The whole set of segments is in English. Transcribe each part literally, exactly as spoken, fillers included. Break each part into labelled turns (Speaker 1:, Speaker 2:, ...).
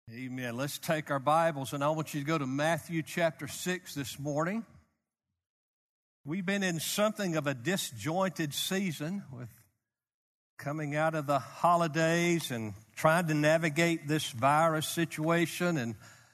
Speaker 1: Amen. Let's take our Bibles, and I want you to go to Matthew chapter six this morning. We've been in something of a disjointed season with coming out of the holidays and trying to navigate this virus situation and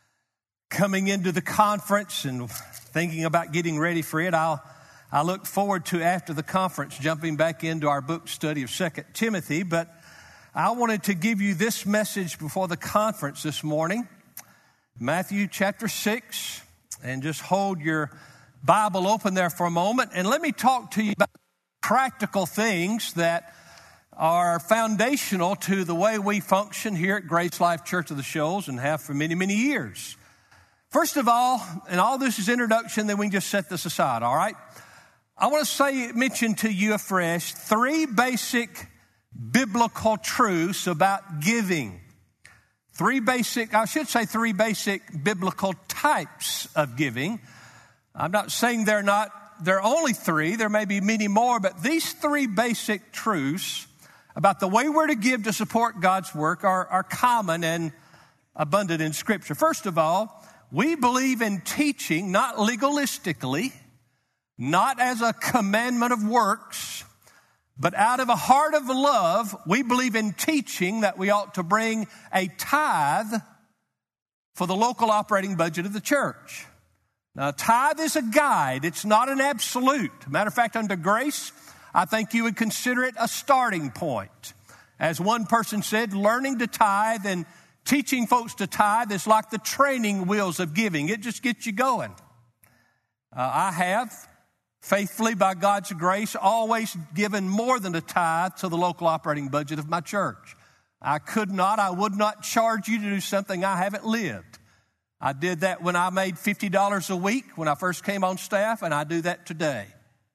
Speaker 1: coming into the conference and thinking about getting ready for it. I'll, I look forward to, after the conference, jumping back into our book study of Second Timothy, but I wanted to give you this message before the conference this morning, Matthew chapter six, and just hold your Bible open there for a moment. And let me talk to you about practical things that are foundational to the way we function here at Grace Life Church of the Shoals and have for many, many years. First of all, and all this is introduction, then we can just set this aside, all right? I want to say, mention to you afresh, three basic biblical truths about giving. Three basic, I should say three basic biblical types of giving. I'm not saying they're not, there are only three, there may be many more, but these three basic truths about the way we're to give to support God's work are, are common and abundant in Scripture. First of all, we believe in teaching, not legalistically, not as a commandment of works, but out of a heart of love, we believe in teaching that we ought to bring a tithe for the local operating budget of the church. Now, a tithe is a guide. It's not an absolute. Matter of fact, under grace, I think you would consider it a starting point. As one person said, learning to tithe and teaching folks to tithe is like the training wheels of giving. It just gets you going. Uh, I have faithfully, by God's grace, always given more than a tithe to the local operating budget of my church. I could not, I would not charge you to do something I haven't lived. I did that when I made fifty dollars a week when I first came on staff, and I do that today.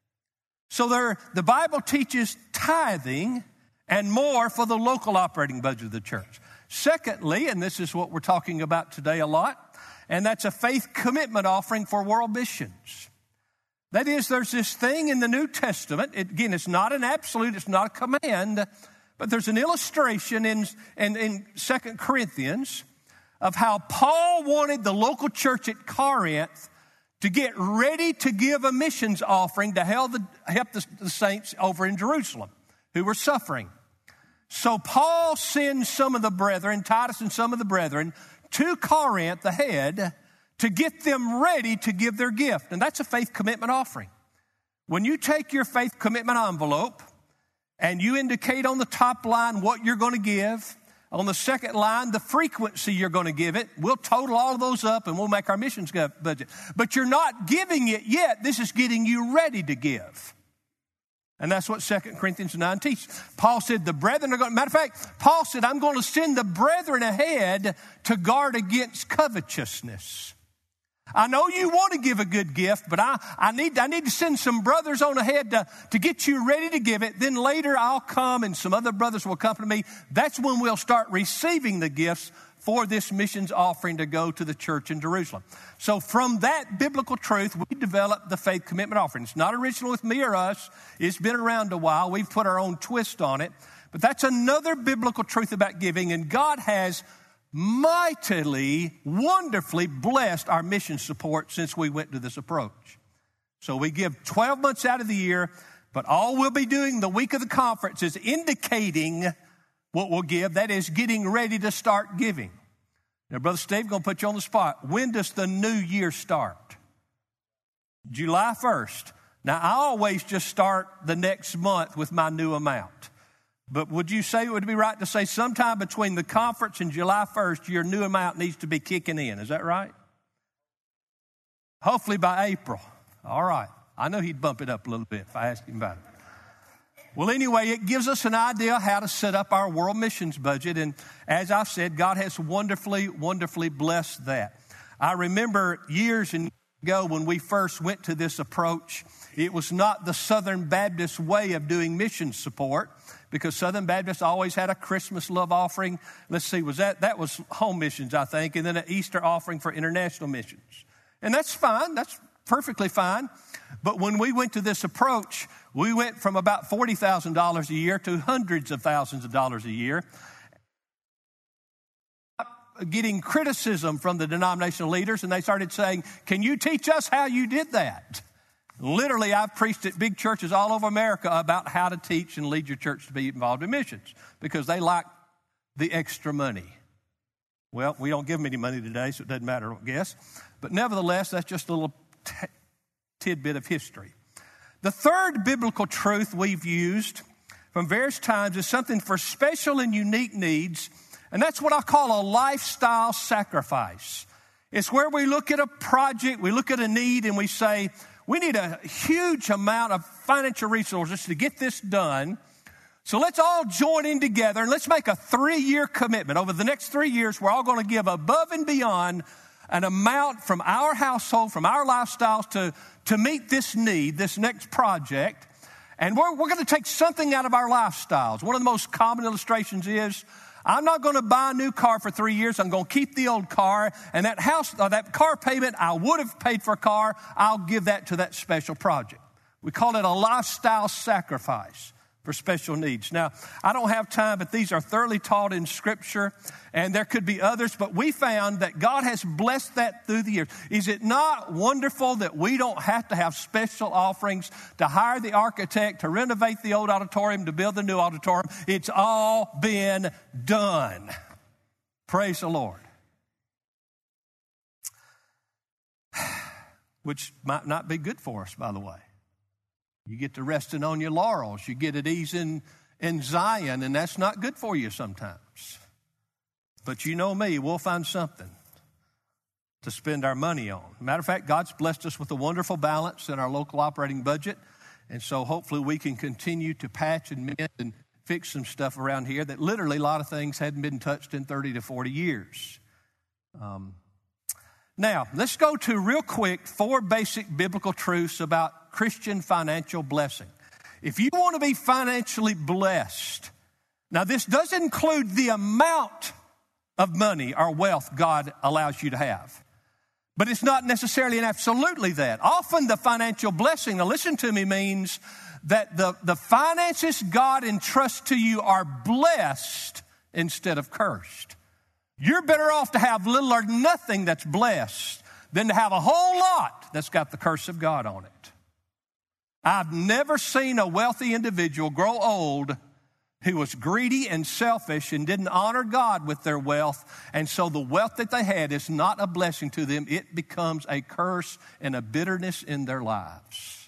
Speaker 1: So there, the Bible teaches tithing and more for the local operating budget of the church. Secondly, and this is what we're talking about today a lot, and that's a faith commitment offering for world missions. That is, there's this thing in the New Testament. It, again, it's not an absolute, it's not a command, but there's an illustration in, in, in Second Corinthians of how Paul wanted the local church at Corinth to get ready to give a missions offering to help the, help the, the saints over in Jerusalem who were suffering. So Paul sends some of the brethren, Titus and some of the brethren, to Corinth ahead to get them ready to give their gift. And that's a faith commitment offering. When you take your faith commitment envelope and you indicate on the top line what you're going to give, on the second line, the frequency you're going to give it, we'll total all of those up and we'll make our missions budget. But you're not giving it yet. This is getting you ready to give. And that's what Second Corinthians nine teaches. Paul said the brethren are going, matter of fact, Paul said, I'm going to send the brethren ahead to guard against covetousness. I know you want to give a good gift, but I, I need I need to send some brothers on ahead to, to get you ready to give it. Then later I'll come and some other brothers will accompany me. That's when we'll start receiving the gifts for this missions offering to go to the church in Jerusalem. So from that biblical truth, we developed the faith commitment offering. It's not original with me or us. It's been around a while. We've put our own twist on it. But that's another biblical truth about giving, and God has mightily, wonderfully blessed our mission support since we went to this approach. So we give twelve months out of the year, but all we'll be doing the week of the conference is indicating what we'll give. That is getting ready to start giving. Now, Brother Steve, going to put you on the spot. When does the new year start? July first. Now, I always just start the next month with my new amount. But would you say it would be right to say sometime between the conference and July first, your new amount needs to be kicking in? Is that right? Hopefully by April. All right. I know he'd bump it up a little bit if I asked him about it. Well, anyway, it gives us an idea how to set up our world missions budget. And as I've said, God has wonderfully, wonderfully blessed that. I remember years and years ago when we first went to this approach, it was not the Southern Baptist way of doing mission support, because Southern Baptists always had a Christmas love offering. Let's see, was that, that was home missions, I think, and then an Easter offering for international missions. And that's fine. That's perfectly fine. But when we went to this approach, we went from about forty thousand dollars a year to hundreds of thousands of dollars a year. getting criticism from the denominational leaders, and they started saying, can you teach us how you did that? Literally, I've preached at big churches all over America about how to teach and lead your church to be involved in missions because they like the extra money. Well, we don't give them any money today, so it doesn't matter, I don't guess. But nevertheless, that's just a little t- tidbit of history. The third biblical truth we've used from various times is something for special and unique needs, and that's what I call a lifestyle sacrifice. It's where we look at a project, we look at a need, and we say, we need a huge amount of financial resources to get this done. So let's all join in together and let's make a three-year commitment. Over the next three years, we're all going to give above and beyond an amount from our household, from our lifestyles to, to meet this need, this next project. And we're, we're going to take something out of our lifestyles. One of the most common illustrations is, I'm not going to buy a new car for three years. I'm going to keep the old car. And that house, or that car payment I would have paid for a car, I'll give that to that special project. We call it a lifestyle sacrifice for special needs. Now, I don't have time, but these are thoroughly taught in Scripture, and there could be others, but we found that God has blessed that through the years. Is it not wonderful that we don't have to have special offerings to hire the architect, to renovate the old auditorium, to build the new auditorium? It's all been done. Praise the Lord. Which might not be good for us, by the way. You get to resting on your laurels. You get at ease in, in Zion, and that's not good for you sometimes. But you know me, we'll find something to spend our money on. Matter of fact, God's blessed us with a wonderful balance in our local operating budget, and so hopefully we can continue to patch and mend and fix some stuff around here that literally a lot of things hadn't been touched in thirty to forty years. Um, now, let's go to real quick four basic biblical truths about Christian financial blessing. If you want to be financially blessed, now this does include the amount of money or wealth God allows you to have. But it's not necessarily and absolutely that. Often the financial blessing, now listen to me, means that the, the finances God entrusts to you are blessed instead of cursed. You're better off to have little or nothing that's blessed than to have a whole lot that's got the curse of God on it. I've never seen a wealthy individual grow old who was greedy and selfish and didn't honor God with their wealth. And so the wealth that they had is not a blessing to them. It becomes a curse and a bitterness in their lives.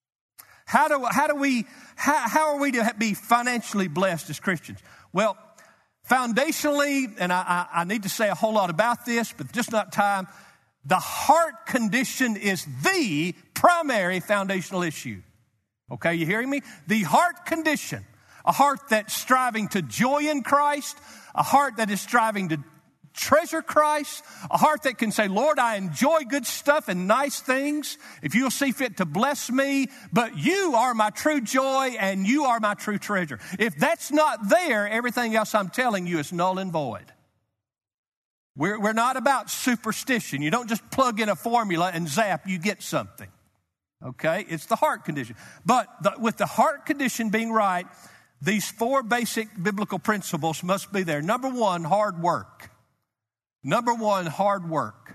Speaker 1: How do, how do we, how, how are we to be financially blessed as Christians? Well, foundationally, and I, I, I need to say a whole lot about this, but just not time, the heart condition is the primary foundational issue. Okay, you hearing me? The heart condition, a heart that's striving to joy in Christ, a heart that is striving to treasure Christ, a heart that can say, Lord, I enjoy good stuff and nice things, if you'll see fit to bless me, but you are my true joy and you are my true treasure. If that's not there, everything else I'm telling you is null and void. We're, we're not about superstition. You don't just plug in a formula and zap, you get something. Okay? It's the heart condition. But the, with the heart condition being right, these four basic biblical principles must be there. Number one, hard work. Number one, hard work.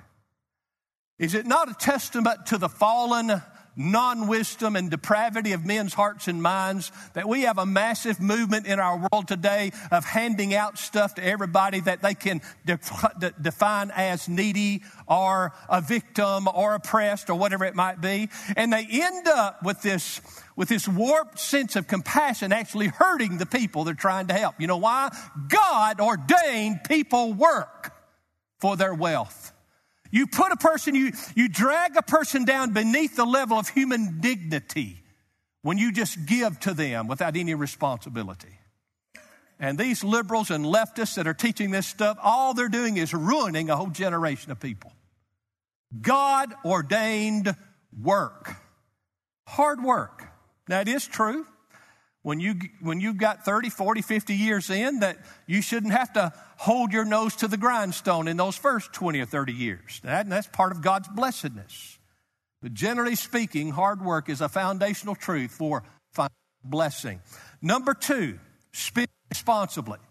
Speaker 1: Is it not a testament to the fallen non-wisdom and depravity of men's hearts and minds that we have a massive movement in our world today of handing out stuff to everybody that they can def- define as needy or a victim or oppressed or whatever it might be, and they end up with this with this warped sense of compassion actually hurting the people they're trying to help. You know why? God ordained people work for their wealth. You put a person, you, you drag a person down beneath the level of human dignity when you just give to them without any responsibility. And these liberals and leftists that are teaching this stuff, all they're doing is ruining a whole generation of people. God ordained work. Hard work. Now it is true. When you when you've got thirty, forty, fifty years in, that you shouldn't have to hold your nose to the grindstone in those first twenty or thirty years. That, that's part of God's blessedness. But generally speaking, hard work is a foundational truth for blessing. Number two, spend responsibly.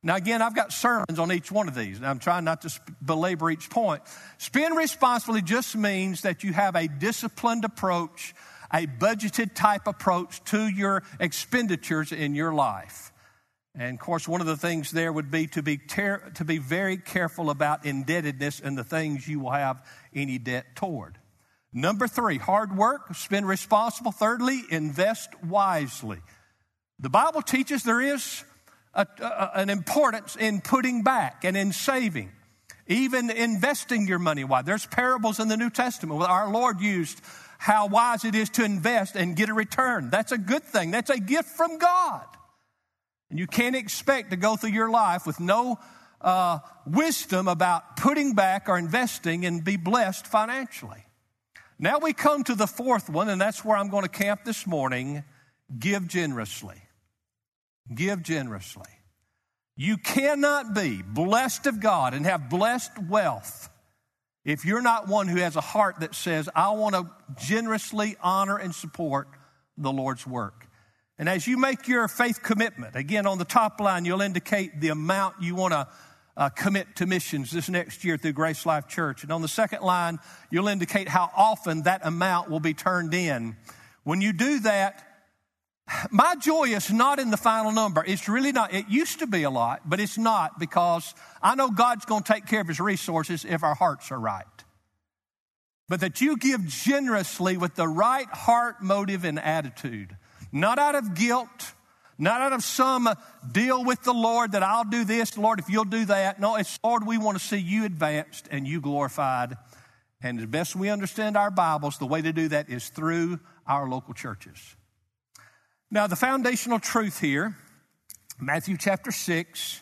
Speaker 1: Now, again, I've got sermons on each one of these, and I'm trying not to belabor each point. Spend responsibly just means that you have a disciplined approach, a budgeted type approach to your expenditures in your life. And, of course, one of the things there would be to be ter- to be very careful about indebtedness and the things you will have any debt toward. Number three, hard work, spend responsible. Thirdly, invest wisely. The Bible teaches there is a, a, an importance in putting back and in saving, even investing your money wisely. There's parables in the New Testament where our Lord used how wise it is to invest and get a return. That's a good thing. That's a gift from God. And you can't expect to go through your life with no uh, wisdom about putting back or investing and be blessed financially. Now we come to the fourth one, and that's where I'm going to camp this morning. Give generously. Give generously. You cannot be blessed of God and have blessed wealth if you're not one who has a heart that says, I want to generously honor and support the Lord's work. And as you make your faith commitment, again, on the top line, you'll indicate the amount you want to uh, commit to missions this next year through Grace Life Church. And on the second line, you'll indicate how often that amount will be turned in. When you do that, my joy is not in the final number. It's really not. It used to be a lot, but it's not, because I know God's going to take care of his resources if our hearts are right. But that you give generously with the right heart, motive, and attitude. Not out of guilt, not out of some deal with the Lord that I'll do this, Lord, if you'll do that. No, it's, Lord, we want to see you advanced and you glorified. And as best we understand our Bibles, the way to do that is through our local churches. Now, the foundational truth here, Matthew chapter six,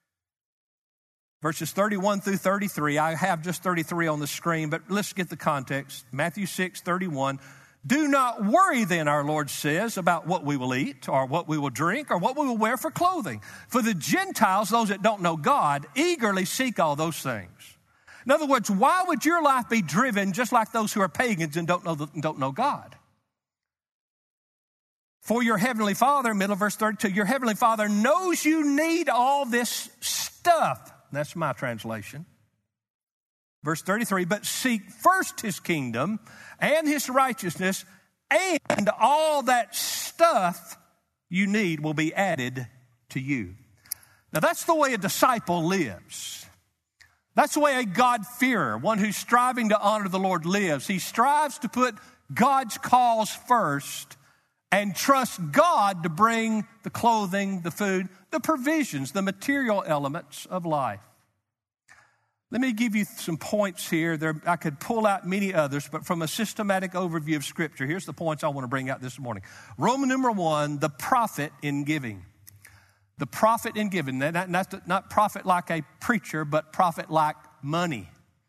Speaker 1: verses thirty-one through thirty-three. I have just thirty-three on the screen, but let's get the context. Matthew six, thirty-one. Do not worry then, our Lord says, about what we will eat or what we will drink or what we will wear for clothing. For the Gentiles, those that don't know God, eagerly seek all those things. In other words, why would your life be driven just like those who are pagans and don't know, don't know God? For your heavenly Father, middle of verse thirty-two, your heavenly Father knows you need all this stuff. That's my translation. Verse thirty-three, but seek first his kingdom and his righteousness, and all that stuff you need will be added to you. Now that's the way a disciple lives. That's the way a God-fearer, one who's striving to honor the Lord, lives. He strives to put God's cause first and trust God to bring the clothing, the food, the provisions, the material elements of life. Let me give you some points here. There, I could pull out many others, but from a systematic overview of Scripture, here's the points I want to bring out this morning. Roman number one, the profit in giving. The profit in giving. Not, not, not profit like a preacher, but profit like money.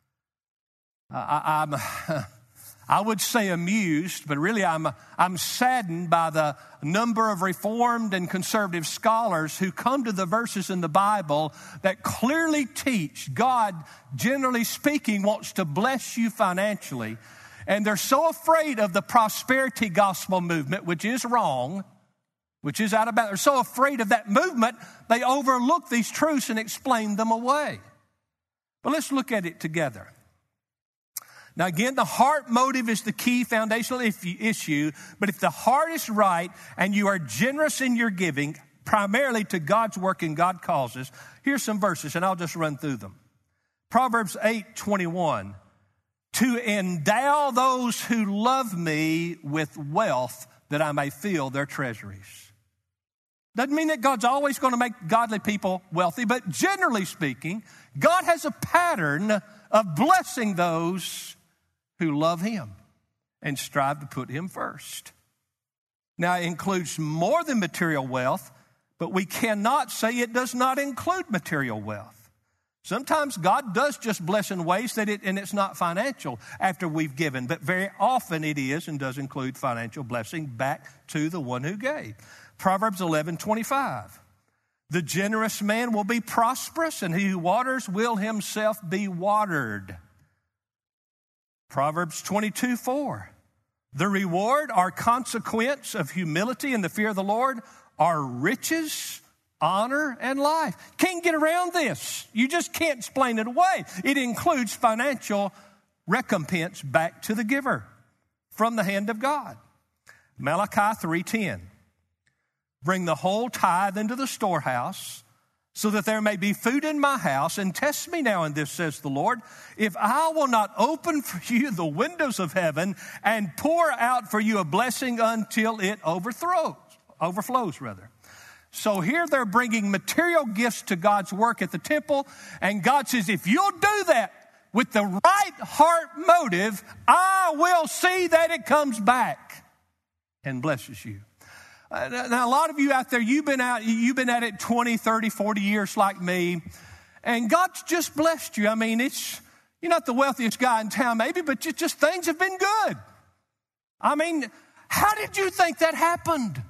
Speaker 1: Uh, I, I'm... I would say amused, but really I'm, I'm saddened by the number of Reformed and conservative scholars who come to the verses in the Bible that clearly teach God, generally speaking, wants to bless you financially. And they're so afraid of the prosperity gospel movement, which is wrong, which is out of bounds. They're so afraid of that movement, they overlook these truths and explain them away. But let's look at it together. Now, again, the heart motive is the key foundational issue, but if the heart is right and you are generous in your giving, primarily to God's work and God's causes, here's some verses, and I'll just run through them. Proverbs eight twenty-one, to endow those who love me with wealth that I may fill their treasuries. Doesn't mean that God's always going to make godly people wealthy, but generally speaking, God has a pattern of blessing those who love him and strive to put him first. Now, it includes more than material wealth, but we cannot say it does not include material wealth. Sometimes God does just bless in ways that it, and it's not financial after we've given, but very often it is and does include financial blessing back to the one who gave. Proverbs eleven twenty-five. The generous man will be prosperous, and he who waters will himself be watered. Proverbs twenty-two four. The reward or consequence of humility and the fear of the Lord are riches, honor, and life. Can't get around this. You just can't explain it away. It includes financial recompense back to the giver from the hand of God. Malachi three ten. Bring the whole tithe into the storehouse, so that there may be food in my house, and test me now in this, says the Lord, if I will not open for you the windows of heaven and pour out for you a blessing until it overthrows, overflows rather. So here they're bringing material gifts to God's work at the temple, and God says, if you'll do that with the right heart motive, I will see that it comes back and blesses you. Now, a lot of you out there, you've been out, you've been at it twenty, thirty, forty years like me, and God's just blessed you. I mean, it's, you're not the wealthiest guy in town maybe, but just, just things have been good. I mean, how did you think that happened?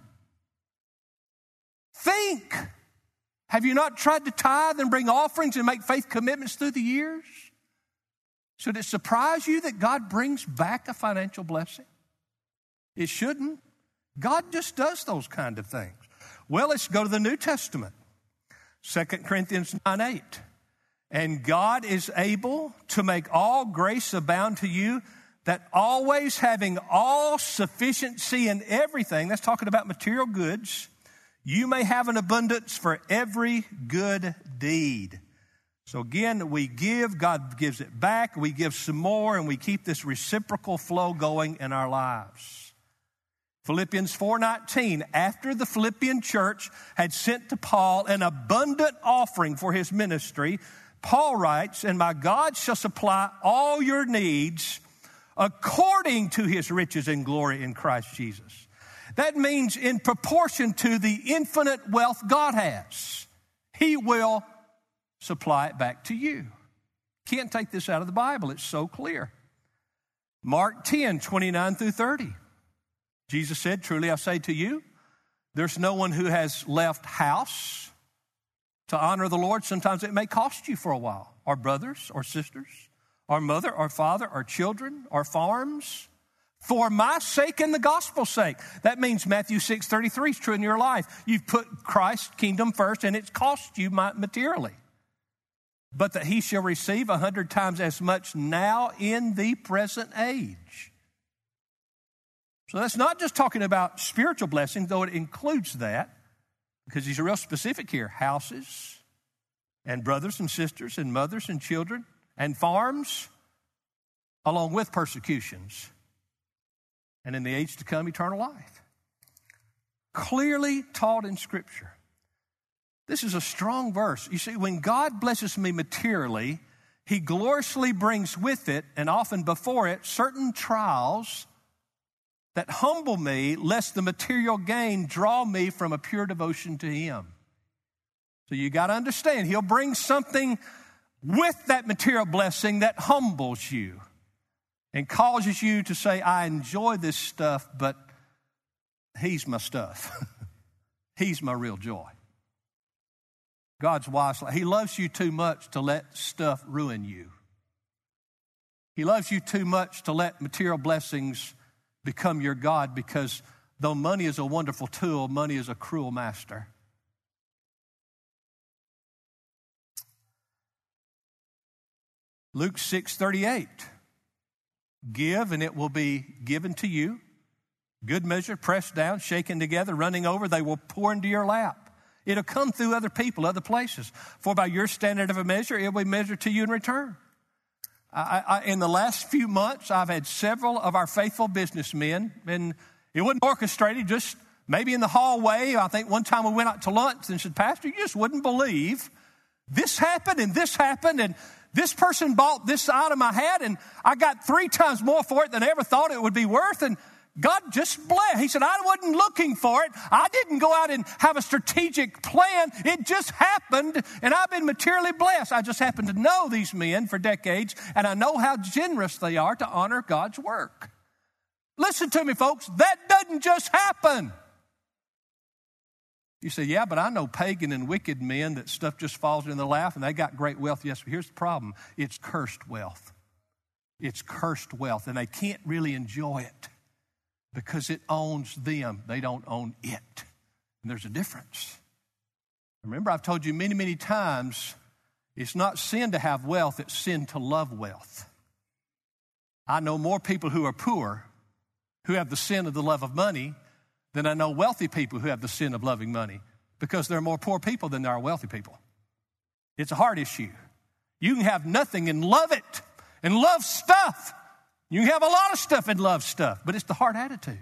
Speaker 1: Think. Have you not tried to tithe and bring offerings and make faith commitments through the years? Should it surprise you that God brings back a financial blessing? It shouldn't. God just does those kind of things. Well, let's go to the New Testament. Second Corinthians nine eight. And God is able to make all grace abound to you, that always having all sufficiency in everything, that's talking about material goods, you may have an abundance for every good deed. So again, we give, God gives it back, we give some more, and we keep this reciprocal flow going in our lives. Philippians four nineteen, after the Philippian church had sent to Paul an abundant offering for his ministry, Paul writes, and my God shall supply all your needs according to his riches and glory in Christ Jesus. That means in proportion to the infinite wealth God has, he will supply it back to you. Can't take this out of the Bible. It's so clear. Mark ten twenty-nine through thirty. Jesus said, truly I say to you, there's no one who has left house to honor the Lord. Sometimes it may cost you for a while. Our brothers or sisters, our mother, our father, our children, our farms. For my sake and the gospel's sake. That means Matthew six thirty-three is true in your life. You've put Christ's kingdom first, and it's cost you materially. But that he shall receive a hundred times as much now in the present age. So that's not just talking about spiritual blessings, though it includes that, because he's real specific here. Houses and brothers and sisters and mothers and children and farms, along with persecutions. And in the age to come, eternal life. Clearly taught in Scripture. This is a strong verse. You see, when God blesses me materially, he gloriously brings with it, and often before it, certain trials that humble me, lest the material gain draw me from a pure devotion to him. So you got to understand, he'll bring something with that material blessing that humbles you and causes you to say, I enjoy this stuff, but he's my stuff. He's my real joy. God's wise. He loves you too much to let stuff ruin you. He loves you too much to let material blessings become your God, because though money is a wonderful tool, money is a cruel master. Luke six thirty-eight. Give, and it will be given to you. Good measure, pressed down, shaken together, running over, they will pour into your lap. It'll come through other people, other places. For by your standard of a measure, it will be measured to you in return. I, I, in the last few months, I've had several of our faithful businessmen, and it wasn't orchestrated, just maybe in the hallway. I think one time we went out to lunch and said, Pastor, you just wouldn't believe this happened and this happened, and this person bought this item I had, and I got three times more for it than I ever thought it would be worth, and God just blessed. He said, I wasn't looking for it. I didn't go out and have a strategic plan. It just happened, and I've been materially blessed. I just happen to know these men for decades, and I know how generous they are to honor God's work. Listen to me, folks. That doesn't just happen. You say, yeah, but I know pagan and wicked men that stuff just falls in their lap, and they got great wealth. Yes, but here's the problem. It's cursed wealth. It's cursed wealth, and they can't really enjoy it, because it owns them. They don't own it. And there's a difference. Remember, I've told you many, many times, it's not sin to have wealth, it's sin to love wealth. I know more people who are poor who have the sin of the love of money than I know wealthy people who have the sin of loving money, because there are more poor people than there are wealthy people. It's a heart issue. You can have nothing and love it and love stuff. You can have a lot of stuff and love stuff, but it's the heart attitude.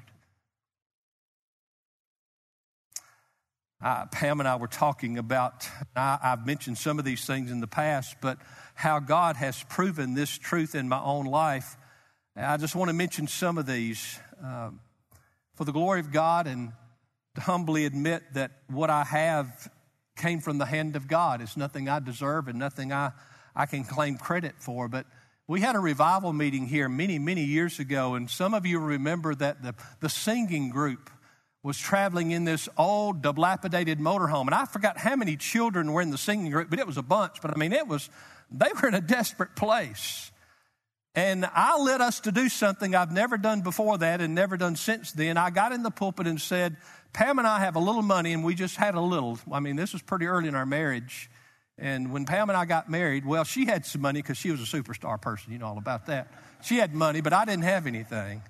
Speaker 1: Uh, Pam and I were talking about, I, I've mentioned some of these things in the past, but how God has proven this truth in my own life. I just want to mention some of these um, for the glory of God, and to humbly admit that what I have came from the hand of God. It's nothing I deserve and nothing I, I can claim credit for. But we had a revival meeting here many, many years ago, and some of you remember that the, the singing group was traveling in this old, dilapidated motorhome. And I forgot how many children were in the singing group, but it was a bunch. But I mean, it was, they were in a desperate place. And I led us to do something I've never done before that and never done since then. I got in the pulpit and said, Pam and I have a little money, and we just had a little. I mean, this was pretty early in our marriage. And when Pam and I got married, well, she had some money because she was a superstar person. You know all about that. She had money, but I didn't have anything.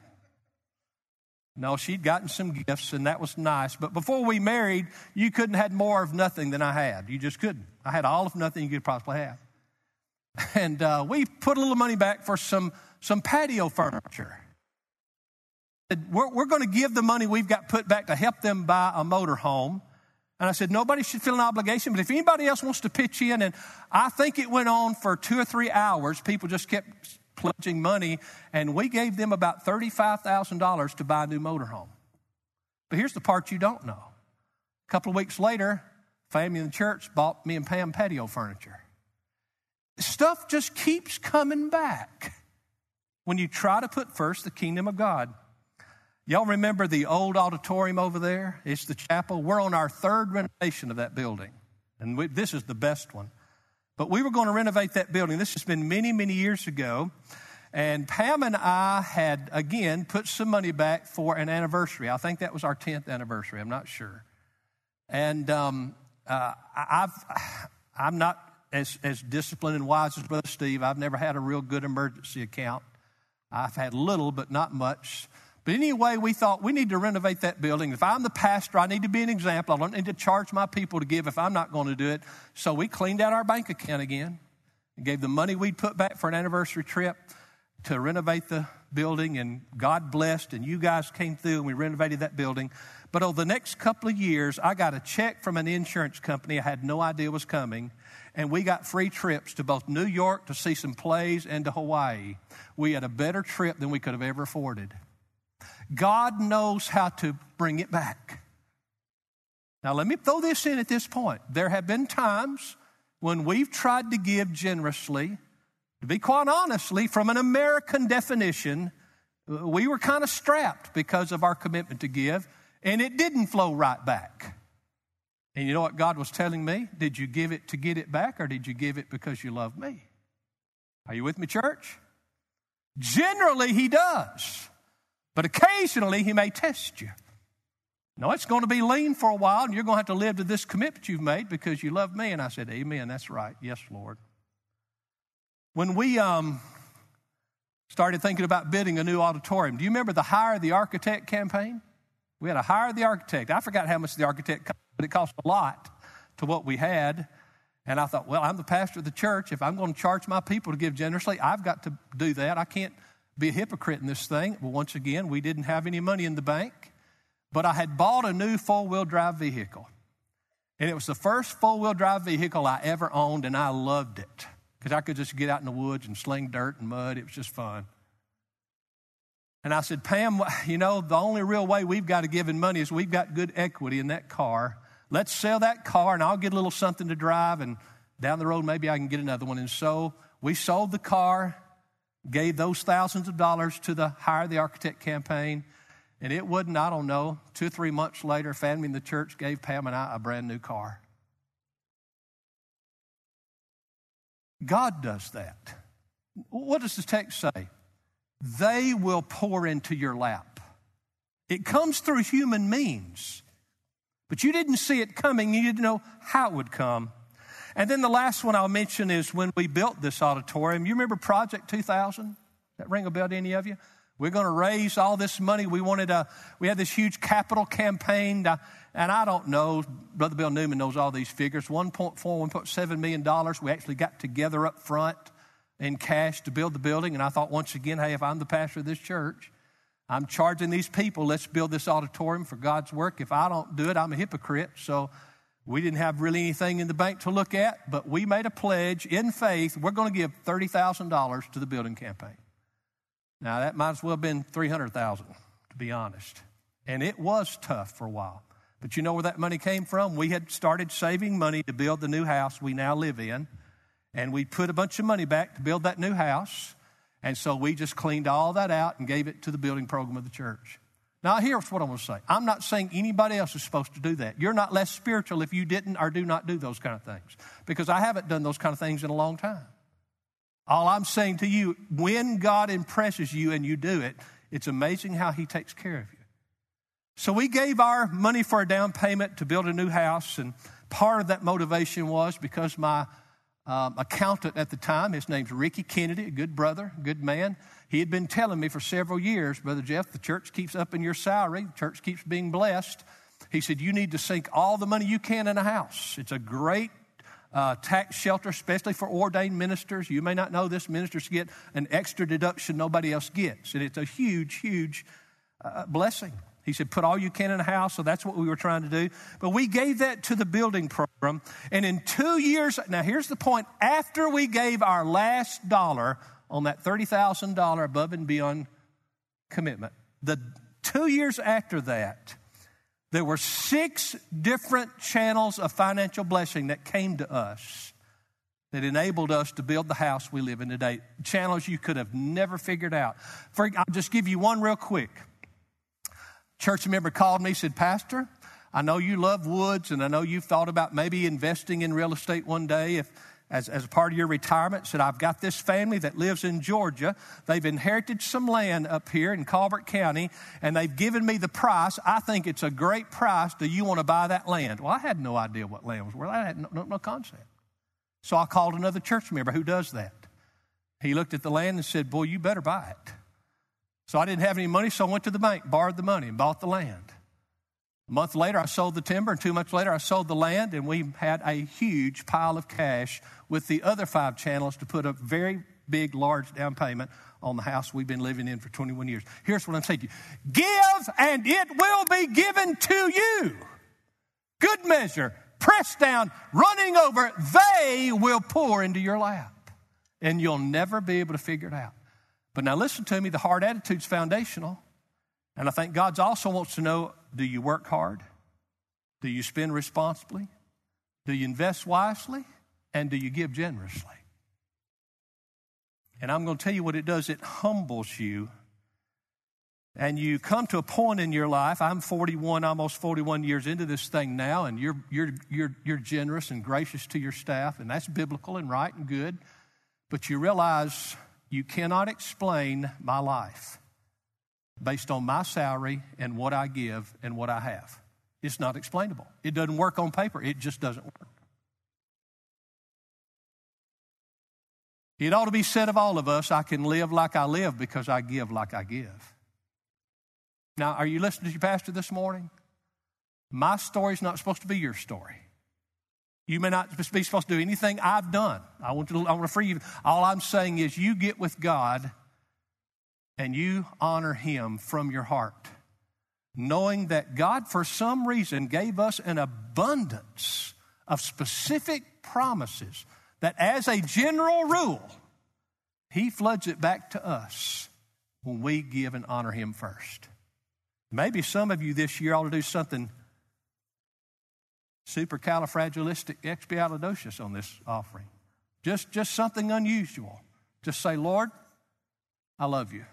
Speaker 1: No, she'd gotten some gifts, and that was nice. But before we married, you couldn't have more of nothing than I had. You just couldn't. I had all of nothing you could possibly have. And uh, we put a little money back for some, some patio furniture. We're, we're going to give the money we've got put back to help them buy a motorhome. And I said, nobody should feel an obligation, but if anybody else wants to pitch in, and I think it went on for two or three hours. People just kept pledging money, and we gave them about thirty-five thousand dollars to buy a new motorhome. But here's the part you don't know. A couple of weeks later, family in the church bought me and Pam patio furniture. Stuff just keeps coming back when you try to put first the kingdom of God. Y'all remember the old auditorium over there? It's the chapel. We're on our third renovation of that building, and we, this is the best one. But we were going to renovate that building. This has been many, many years ago, and Pam and I had, again, put some money back for an anniversary. I think that was our tenth anniversary. I'm not sure. And um, uh, I've, I'm not as, as disciplined and wise as Brother Steve. I've never had a real good emergency account. I've had little, but not much. But anyway, we thought we need to renovate that building. If I'm the pastor, I need to be an example. I don't need to charge my people to give if I'm not going to do it. So we cleaned out our bank account again and gave the money we'd put back for an anniversary trip to renovate the building. And God blessed, and you guys came through, and we renovated that building. But over the next couple of years, I got a check from an insurance company I had no idea was coming. And we got free trips to both New York to see some plays and to Hawaii. We had a better trip than we could have ever afforded. God knows how to bring it back. Now, let me throw this in at this point. There have been times when we've tried to give generously. To be quite honestly, from an American definition, we were kind of strapped because of our commitment to give, and it didn't flow right back. And you know what God was telling me? Did you give it to get it back, or did you give it because you love me? Are you with me, church? Generally, he does. But occasionally, he may test you. No, it's going to be lean for a while, and you're going to have to live to this commitment you've made because you love me. And I said, amen, that's right. Yes, Lord. When we um, started thinking about bidding a new auditorium, do you remember the Hire the Architect campaign? We had to hire the architect. I forgot how much the architect cost, but it cost a lot to what we had. And I thought, well, I'm the pastor of the church. If I'm going to charge my people to give generously, I've got to do that. I can't be a hypocrite in this thing. Well, once again, we didn't have any money in the bank, but I had bought a new four-wheel drive vehicle. And it was the first four-wheel drive vehicle I ever owned, and I loved it because I could just get out in the woods and sling dirt and mud. It was just fun. And I said, Pam, you know, the only real way we've got to give in money is we've got good equity in that car. Let's sell that car, and I'll get a little something to drive, and down the road maybe I can get another one. And so we sold the car, gave those thousands of dollars to the Hire the Architect campaign, and it wasn't, I don't know, two or three months later, family in the church gave Pam and I a brand new car. God does that. What does the text say? They will pour into your lap. It comes through human means. But you didn't see it coming. You didn't know how it would come. And then the last one I'll mention is when we built this auditorium. You remember Project two thousand? Does that ring a bell to any of you? We're going to raise all this money. We wanted a, we had this huge capital campaign. To, and I don't know, Brother Bill Newman knows all these figures. one point four, one point seven million dollars. We actually got together up front in cash to build the building. And I thought once again, hey, if I'm the pastor of this church, I'm charging these people, let's build this auditorium for God's work. If I don't do it, I'm a hypocrite. So we didn't have really anything in the bank to look at, but we made a pledge in faith. We're going to give thirty thousand dollars to the building campaign. Now, that might as well have been three hundred thousand dollars, to be honest. And it was tough for a while. But you know where that money came from? We had started saving money to build the new house we now live in. And we put a bunch of money back to build that new house. And so we just cleaned all that out and gave it to the building program of the church. Now, here's what I'm going to say. I'm not saying anybody else is supposed to do that. You're not less spiritual if you didn't or do not do those kind of things. Because I haven't done those kind of things in a long time. All I'm saying to you, when God impresses you and you do it, it's amazing how he takes care of you. So we gave our money for a down payment to build a new house. And part of that motivation was because my um, accountant at the time, his name's Ricky Kennedy, a good brother, a good man. He had been telling me for several years, Brother Jeff, the church keeps upping your salary. The church keeps being blessed. He said, you need to sink all the money you can in a house. It's a great Uh, tax shelter, especially for ordained ministers. You may not know this. Ministers get an extra deduction nobody else gets. And it's a huge, huge uh, blessing. He said, put all you can in a house. So that's what we were trying to do. But we gave that to the building program. And in two years, now here's the point. After we gave our last dollar on that thirty thousand dollars above and beyond commitment, the two years after that, there were six different channels of financial blessing that came to us that enabled us to build the house we live in today. Channels you could have never figured out. For, I'll just give you one real quick. Church member called me, said, Pastor, I know you love woods, and I know you've thought about maybe investing in real estate one day if As, as a part of your retirement. Said, I've got this family that lives in Georgia. They've inherited some land up here in Colbert County, and they've given me the price. I think it's a great price. Do you want to buy that land? Well, I had no idea what land was worth. I had no, no, no concept. So I called another church member who does that. He looked at the land and said, boy, you better buy it. So I didn't have any money, so I went to the bank, borrowed the money, and bought the land. A month later, I sold the timber, and two months later, I sold the land, and we had a huge pile of cash with the other five channels to put a very big, large down payment on the house we've been living in for twenty-one years. Here's what I'm saying to you. Give, and it will be given to you. Good measure, pressed down, running over, they will pour into your lap, and you'll never be able to figure it out. But now listen to me, the hard attitude's foundational, and I think God also wants to know, do you work hard? Do you spend responsibly? Do you invest wisely? And do you give generously? And I'm going to tell you what it does. It humbles you. And you come to a point in your life. I'm forty-one, almost forty-one years into this thing now, and you're you're you're you're generous and gracious to your staff, and that's biblical and right and good. But you realize you cannot explain my life based on my salary and what I give and what I have. It's not explainable. It doesn't work on paper. It just doesn't work. It ought to be said of all of us, I can live like I live because I give like I give. Now, are you listening to your pastor this morning? My story's not supposed to be your story. You may not be supposed to do anything I've done. I want to, I want to free you. All I'm saying is you get with God and you honor him from your heart, knowing that God, for some reason, gave us an abundance of specific promises that as a general rule, he floods it back to us when we give and honor him first. Maybe some of you this year ought to do something supercalifragilisticexpialidocious on this offering. Just, just something unusual. Just say, Lord, I love you.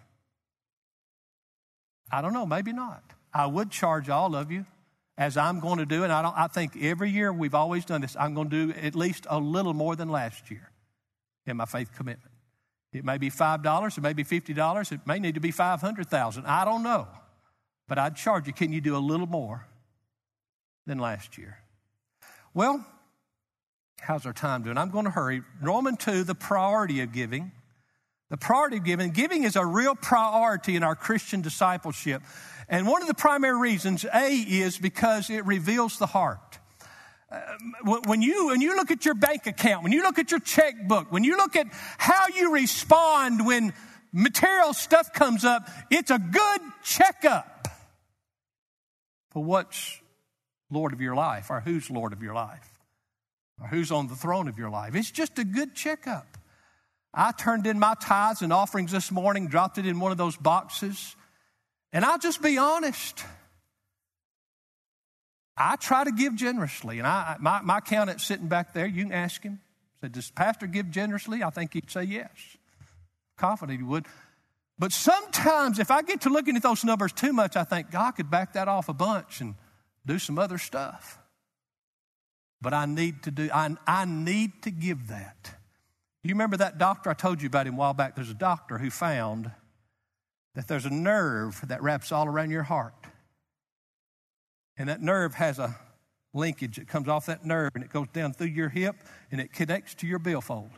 Speaker 1: I don't know, maybe not. I would charge all of you, as I'm going to do, and I don't. I think every year we've always done this. I'm going to do at least a little more than last year in my faith commitment. It may be five dollars, it may be fifty dollars, it may need to be five hundred thousand dollars. I don't know, but I'd charge you. Can you do a little more? than last year. Well, how's our time doing? I'm going to hurry. Romans two, the priority of giving. The priority of giving. Giving is a real priority in our Christian discipleship. And one of the primary reasons, A, is because it reveals the heart. Uh, when you when you look at your bank account, when you look at your checkbook, when you look at how you respond when material stuff comes up, it's a good checkup for what's Lord of your life, or who's Lord of your life, or who's on the throne of your life. It's just a good checkup. I turned in my tithes and offerings this morning, dropped it in one of those boxes, and I'll just be honest. I try to give generously, and I, my, my accountant's sitting back there. You can ask him. Said, does Pastor give generously? I think he'd say yes. Confident he would. But sometimes if I get to looking at those numbers too much, I think God could back that off a bunch and do some other stuff. But I need to do, I, I need to give that. You remember that doctor I told you about him a while back? There's a doctor who found that there's a nerve that wraps all around your heart. And that nerve has a linkage that comes off that nerve, and it goes down through your hip, and it connects to your billfold.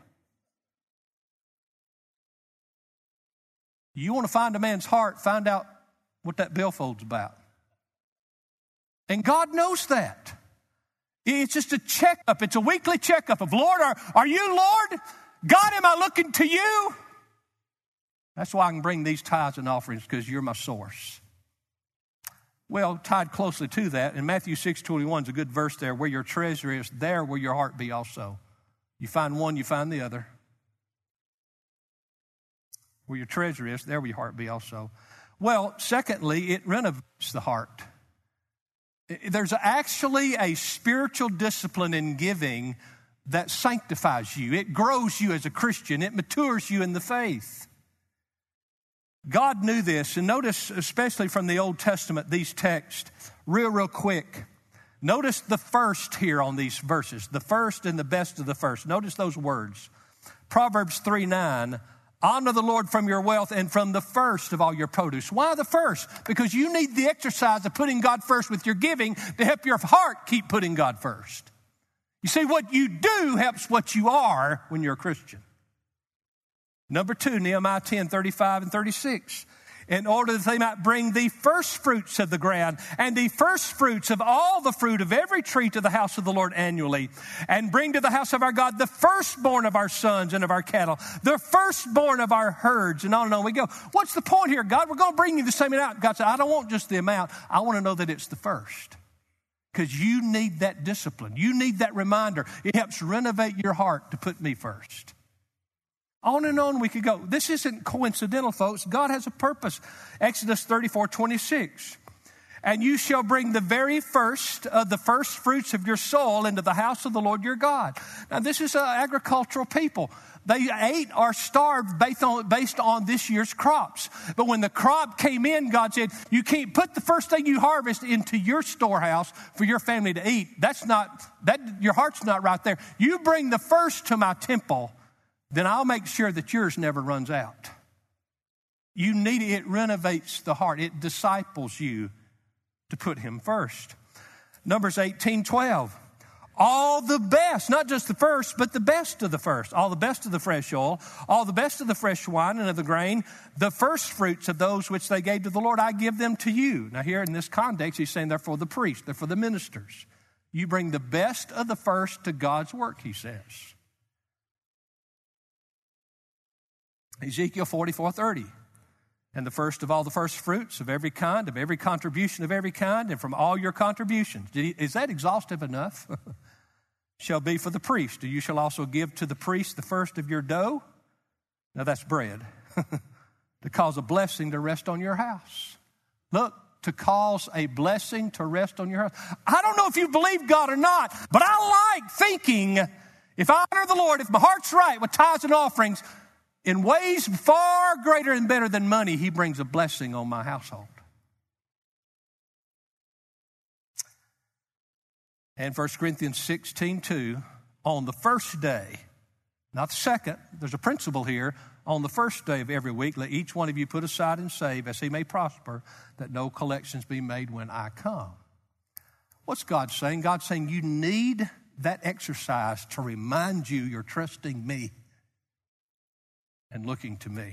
Speaker 1: You want to find a man's heart, find out what that billfold's about. And God knows that. It's just a checkup. It's a weekly checkup of, Lord, are, are you Lord? God, am I looking to you? That's why I can bring these tithes and offerings, because you're my source. Well, tied closely to that, in Matthew six twenty-one is a good verse there. Where your treasure is, there will your heart be also. You find one, you find the other. Where your treasure is, there will your heart be also. Well, secondly, it renovates the heart. There's actually a spiritual discipline in giving that sanctifies you. It grows you as a Christian. It matures you in the faith. God knew this, and notice, especially from the Old Testament, these texts, real, real quick. Notice the first here on these verses, the first and the best of the first. Notice those words. Proverbs three nine, honor the Lord from your wealth and from the first of all your produce. Why the first? Because you need the exercise of putting God first with your giving to help your heart keep putting God first. You see, what you do helps what you are when you're a Christian. Number two, Nehemiah ten, thirty-five and thirty-six. In order that they might bring the first fruits of the ground and the first fruits of all the fruit of every tree to the house of the Lord annually, and bring to the house of our God the firstborn of our sons and of our cattle, the firstborn of our herds, and on and on we go. What's the point here, God? We're going to bring you the same amount. God said, I don't want just the amount. I want to know that it's the first. Because you need that discipline. You need that reminder. It helps renovate your heart to put me first. On and on we could go. This isn't coincidental, folks. God has a purpose. Exodus thirty-four twenty-six. And you shall bring the very first of the first fruits of your soil into the house of the Lord your God. Now, this is an agricultural people. They ate or starved based on, based on this year's crops. But when the crop came in, God said, you can't put the first thing you harvest into your storehouse for your family to eat. That's not, that, your heart's not right there. You bring the first to my temple, then I'll make sure that yours never runs out. You need it. It renovates the heart. It disciples you to put him first. Numbers eighteen twelve. All the best, not just the first, but the best of the first. All the best of the fresh oil, all the best of the fresh wine and of the grain, the first fruits of those which they gave to the Lord, I give them to you. Now here in this context, he's saying they're for the priests, they're for the ministers. You bring the best of the first to God's work, he says. Ezekiel forty-four thirty. And the first of all the first fruits of every kind, of every contribution of every kind, and from all your contributions. Did he, is that exhaustive enough? Shall be for the priest. You shall also give to the priest the first of your dough. Now that's bread. To cause a blessing to rest on your house. Look, to cause a blessing to rest on your house. I don't know if you believe God or not, but I like thinking, if I honor the Lord, if my heart's right with tithes and offerings, in ways far greater and better than money, he brings a blessing on my household. And First Corinthians sixteen two, on the first day, not the second, there's a principle here. On the first day of every week, let each one of you put aside and save as he may prosper, that no collections be made when I come. What's God saying? God's saying you need that exercise to remind you you're trusting me and looking to me.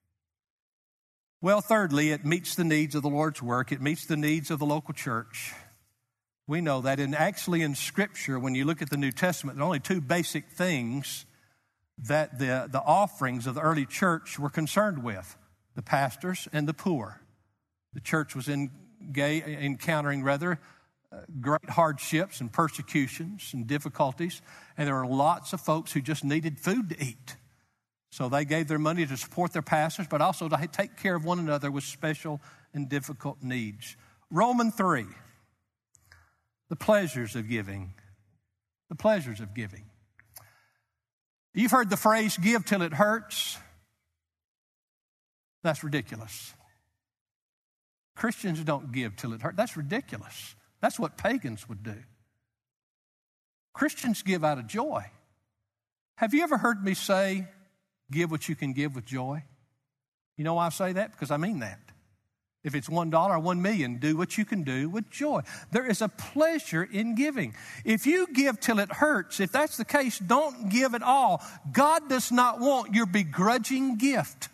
Speaker 1: Well, thirdly, it meets the needs of the Lord's work. It meets the needs of the local church. We know that. And actually in Scripture, when you look at the New Testament, there are only two basic things that the, the offerings of the early church were concerned with: the pastors and the poor. The church was in, gay, encountering rather uh, great hardships and persecutions and difficulties, and there were lots of folks who just needed food to eat. So they gave their money to support their pastors, but also to take care of one another with special and difficult needs. Romans three, the pleasures of giving. The pleasures of giving. You've heard the phrase, give till it hurts. That's ridiculous. Christians don't give till it hurts. That's ridiculous. That's what pagans would do. Christians give out of joy. Have you ever heard me say, give what you can give with joy? You know why I say that? Because I mean that. If it's one dollar or one million, do what you can do with joy. There is a pleasure in giving. If you give till it hurts, if that's the case, don't give at all. God does not want your begrudging gift.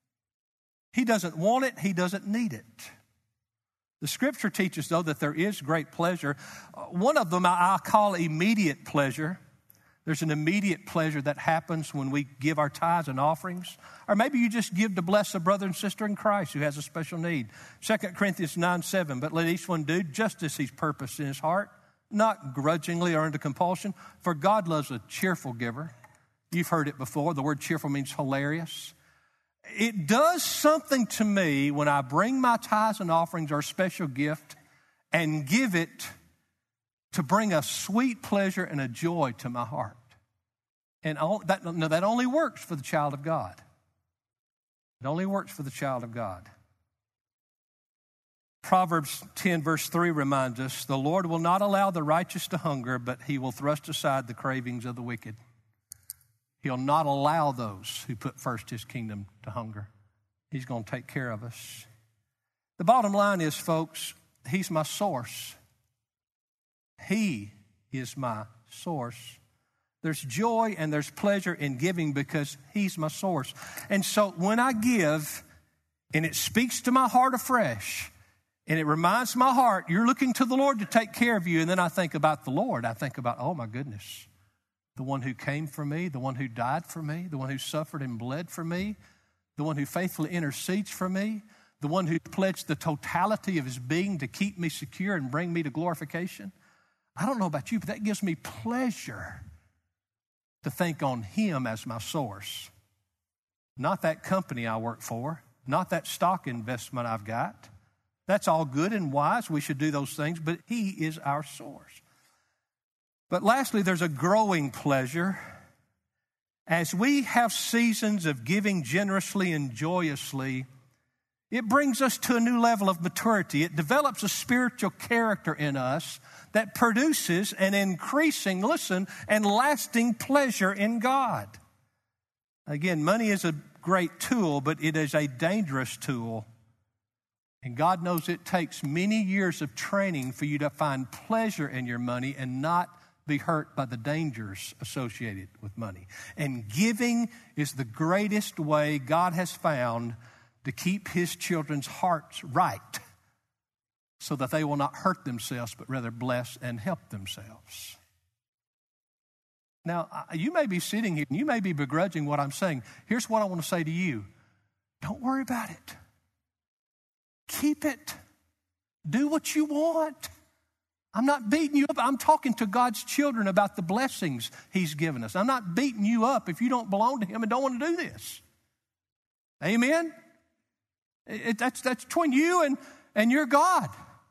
Speaker 1: He doesn't want it. He doesn't need it. The Scripture teaches, though, that there is great pleasure. One of them I call immediate pleasure. There's an immediate pleasure that happens when we give our tithes and offerings. Or maybe you just give to bless a brother and sister in Christ who has a special need. Second Corinthians nine seven, but let each one do just as he's purposed in his heart, not grudgingly or under compulsion, for God loves a cheerful giver. You've heard it before. The word cheerful means hilarious. It does something to me when I bring my tithes and offerings or a special gift and give it to bring a sweet pleasure and a joy to my heart. And that, no, that only works for the child of God. It only works for the child of God. Proverbs ten verse three reminds us, the Lord will not allow the righteous to hunger, but he will thrust aside the cravings of the wicked. He'll not allow those who put first his kingdom to hunger. He's going to take care of us. The bottom line is, folks, he's my source. He is my source. There's joy and there's pleasure in giving because he's my source. And so when I give and it speaks to my heart afresh and it reminds my heart, you're looking to the Lord to take care of you. And then I think about the Lord. I think about, oh my goodness, the one who came for me, the one who died for me, the one who suffered and bled for me, the one who faithfully intercedes for me, the one who pledged the totality of his being to keep me secure and bring me to glorification. I don't know about you, but that gives me pleasure to think on him as my source. Not that company I work for, not that stock investment I've got. That's all good and wise. We should do those things, but he is our source. But lastly, there's a growing pleasure. As we have seasons of giving generously and joyously, it brings us to a new level of maturity. It develops a spiritual character in us that produces an increasing, listen, and lasting pleasure in God. Again, money is a great tool, but it is a dangerous tool. And God knows it takes many years of training for you to find pleasure in your money and not be hurt by the dangers associated with money. And giving is the greatest way God has found to keep his children's hearts right, so that they will not hurt themselves, but rather bless and help themselves. Now, you may be sitting here and you may be begrudging what I'm saying. Here's what I want to say to you. Don't worry about it. Keep it. Do what you want. I'm not beating you up. I'm talking to God's children about the blessings he's given us. I'm not beating you up if you don't belong to him and don't want to do this. Amen? It, that's, that's between you and, and your God.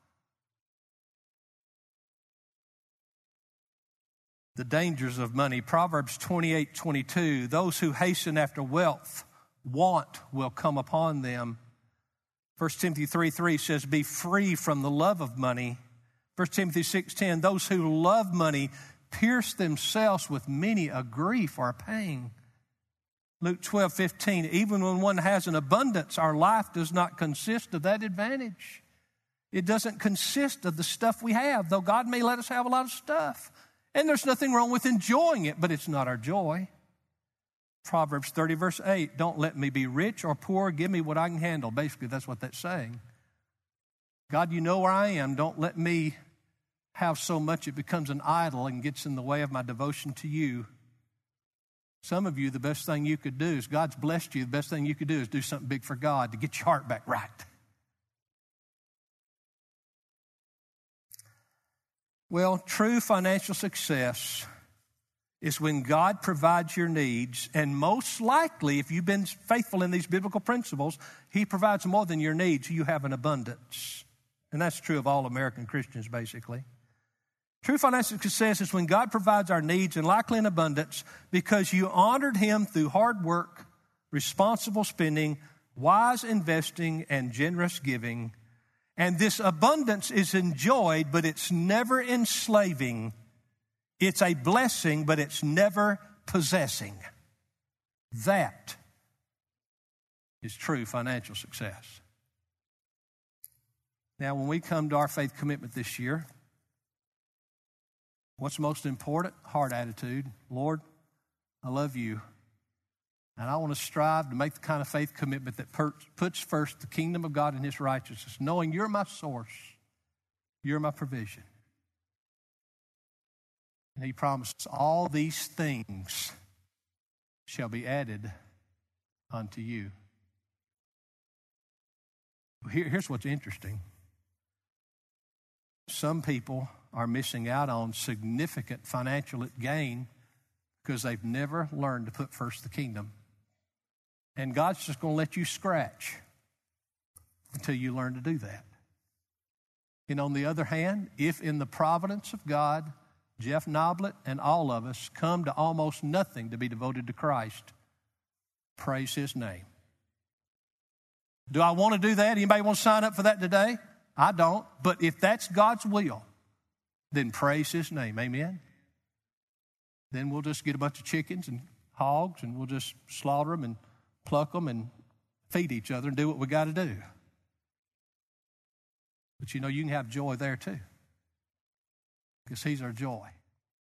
Speaker 1: The dangers of money. Proverbs twenty-eight twenty-two, those who hasten after wealth, want will come upon them. First Timothy three three says, be free from the love of money. First Timothy six ten, those who love money pierce themselves with many a grief or a pain. Luke twelve fifteen, even when one has an abundance, our life does not consist of that advantage. It doesn't consist of the stuff we have, though God may let us have a lot of stuff. And there's nothing wrong with enjoying it, but it's not our joy. Proverbs thirty, verse eight, don't let me be rich or poor. Give me what I can handle. Basically, that's what that's saying. God, you know where I am. Don't let me have so much it becomes an idol and gets in the way of my devotion to you. Some of you, the best thing you could do is, God's blessed you, the best thing you could do is do something big for God to get your heart back right. Well, true financial success is when God provides your needs, and most likely, if you've been faithful in these biblical principles, He provides more than your needs. You have an abundance. And that's true of all American Christians, basically. True financial success is when God provides our needs, and likely in abundance, because you honored Him through hard work, responsible spending, wise investing, and generous giving. And this abundance is enjoyed, but it's never enslaving. It's a blessing, but it's never possessing. That is true financial success. Now, when we come to our faith commitment this year, what's most important? Heart attitude. Lord, I love you. And I want to strive to make the kind of faith commitment that per- puts first the kingdom of God and His righteousness, knowing you're my source, you're my provision. And He promises all these things shall be added unto you. Here, here's what's interesting. Some people are missing out on significant financial gain because they've never learned to put first the kingdom. And God's just going to let you scratch until you learn to do that. And on the other hand, if in the providence of God, Jeff Noblet and all of us come to almost nothing to be devoted to Christ, praise His name. Do I want to do that? Anybody want to sign up for that today? I don't. But if that's God's will, then praise His name. Amen? Then we'll just get a bunch of chickens and hogs, and we'll just slaughter them and pluck them and feed each other and do what we got to do. But you know, you can have joy there too, because He's our joy.